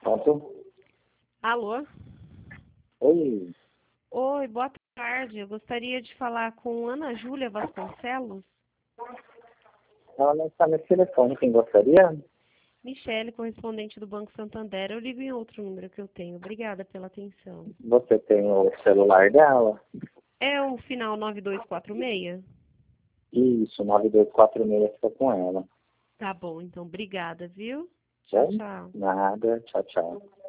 Pronto? Alô? Oi, Oi, boa tarde. Eu gostaria de falar com Ana Júlia Vasconcelos. ela não está nesse telefone, quem gostaria? Michele, correspondente do Banco Santander. Eu ligo em outro número que eu tenho. Obrigada pela atenção. Você tem o celular dela? É o final 9246? Isso, 9246 fica com ela. Tá bom, então obrigada, viu? Tchau, Bom? tchau. Nada, tchau, tchau.